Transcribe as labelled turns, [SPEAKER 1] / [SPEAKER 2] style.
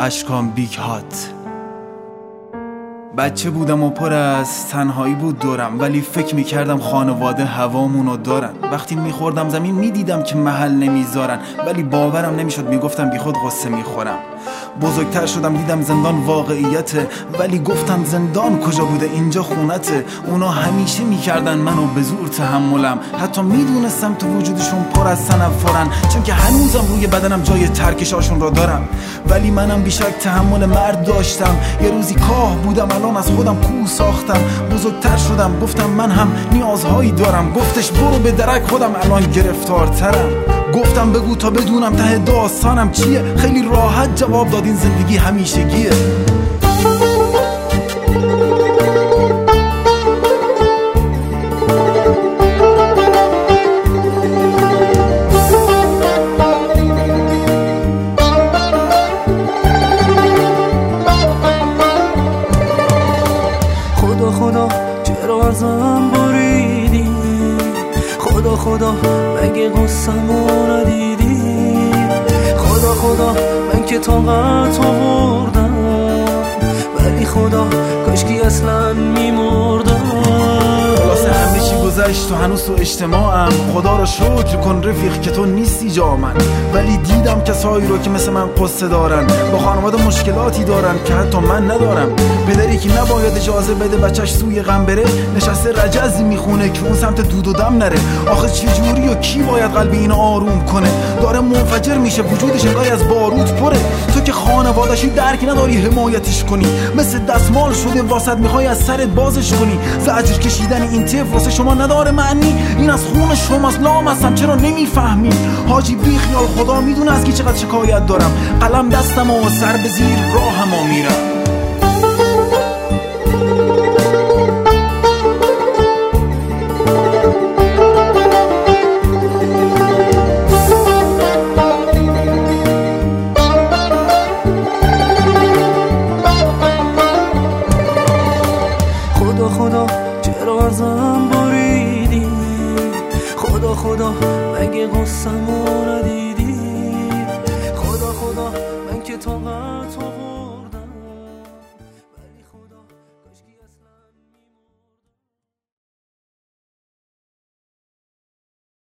[SPEAKER 1] اشکام بیگ هات. بچه بودم و پر از تنهایی بود دورم، ولی فکر میکردم خانواده هوامونو دارن. وقتی میخوردم زمین میدیدم که محل نمیذارن، ولی باورم نمیشد، میگفتم بی خود غصه میخورم. بزرگتر شدم دیدم زندان واقعیته، ولی گفتم زندان کجا بوده، اینجا خونته. اونا همیشه میکردن منو به زور تحملم، حتی میدونستم تو وجودشون پر از تنفرن، چون که هنوزم روی بدنم جای ترکشاشون را دارم. ولی منم بیشک تحمل مرد داشتم، یه روزی کاه بودم الان از خودم کوه ساختم. بزرگتر شدم گفتم من هم نیازهایی دارم، گفتش برو به درک خودم الان گرفتارترم. گفتم بگو تا بدونم ته داستانم چیه، خیلی راحت جواب داد این زندگی همیشگیه.
[SPEAKER 2] خدا خدا چرا ازم بریدی، خدا خدا مگه قصه‌مو ندیدی، خدا خدا من که طاقت آوردم، ولی خدا کاشکی اصلا میمردم.
[SPEAKER 1] خلاصه همه چی گذشت و هنوز تو اجتماعم. خدا رو شکر کن رفیق که تو نیستی جا من، ولی دیدم کسایی رو که مثل من قصه دارن، با خانواده مشکلاتی دارن که حتی من ندارم. پدری که نباید اجازه بده بچهش سوی غم بره، نشسته رجزی میخونه که اون سمت دود و دم نره. آخه چجوری و کی باید قلب اینو آروم کنه؟ داره منفجر میشه، وجودش انگار از باروت پره. تو که خانواده‌شی درک نداری حمایتش کنی، مثل دستمال شده واسط میخوای از سرت بازش کنی. زجر کشیدن این طفل واسه شما نداره معنی، این از خون شماست لامصب چرا نمیفهمی؟ حاجی بی خیال خدا میدونه از کی چقدر شکایت دارم، قلم دستم و سر به زیر راهمو میرم.
[SPEAKER 2] خدا خدا چرا ازم بریدی، خدا خدا مگه قصه‌مو ندیدی، خدا خدا من که طاقت